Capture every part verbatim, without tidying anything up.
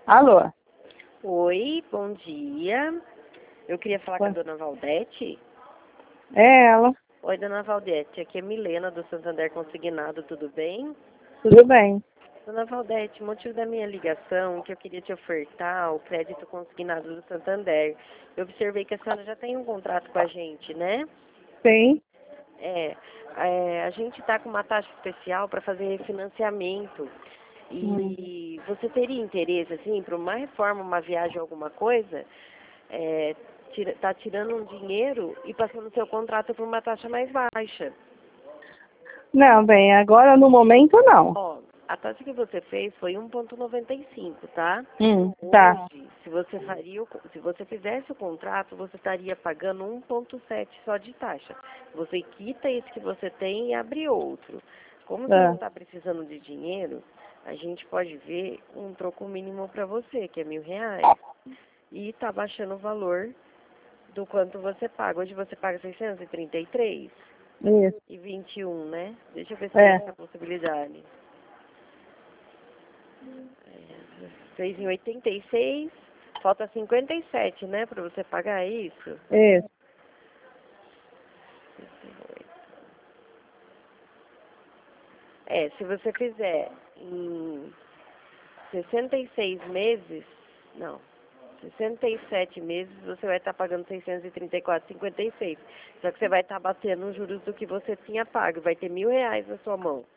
Alô? Oi, bom dia. Eu queria falar Oi. com a dona Valdete. É ela. Oi, dona Valdete, aqui é Milena do Santander Consignado, tudo bem? Tudo bem? Dona Valdete, o motivo da minha ligação é que eu queria te ofertar o crédito consignado do Santander. Eu observei que a senhora já tem um contrato com a gente, né? Sim. É, é a gente está com uma taxa especial para fazer refinanciamento. Hum. E você teria interesse, assim, para uma reforma, uma viagem, alguma coisa? É, tira, tá tirando um dinheiro e passando o seu contrato por uma taxa mais baixa. Não, bem, agora no momento não. Ó, a taxa que você fez foi um vírgula noventa e cinco, tá? Hum, tá. Hoje, se você faria, o- se você fizesse o contrato, você estaria pagando um vírgula sete só de taxa. Você quita esse que você tem e abre outro. Como você não É. está precisando de dinheiro, a gente pode ver um troco mínimo para você, que é mil reais. E tá baixando o valor do quanto você paga. Hoje você paga seiscentos e trinta e três Isso. e vinte e um, né? Deixa eu ver se tem É. essa possibilidade. É, fez em oitenta e seis, falta cinquenta e sete, né, para você pagar isso? Isso. É, se você fizer em sessenta e seis meses, não, sessenta e sete meses, você vai estar pagando seiscentos e trinta e quatro vírgula cinquenta e seis. Só que você vai estar batendo os juros do que você tinha pago. Vai ter mil reais na sua mão.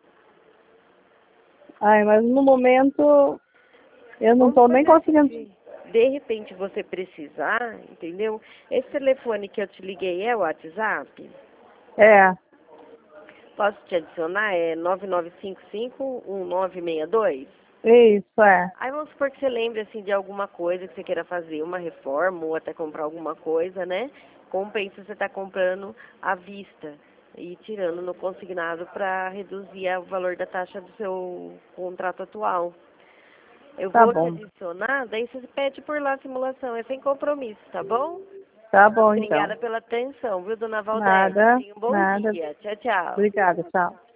Ai, mas no momento eu não Vamos tô nem fazer conseguindo. assim, se de repente você precisar, entendeu? Esse telefone que eu te liguei é o WhatsApp? É. Posso te adicionar? É nove nove cinco cinco um nove seis dois? Isso, é. Aí vamos supor que você lembre assim de alguma coisa que você queira fazer, uma reforma ou até comprar alguma coisa, né? Compensa você estar comprando à vista e tirando no consignado para reduzir o valor da taxa do seu contrato atual. Eu Tá vou te bom. adicionar, daí você pede por lá a simulação, é sem compromisso, tá bom? Tá bom, então. Obrigada pela atenção, viu, dona Valdete? Nada, Tenha um bom nada. dia. Tchau, tchau. Obrigada, tchau.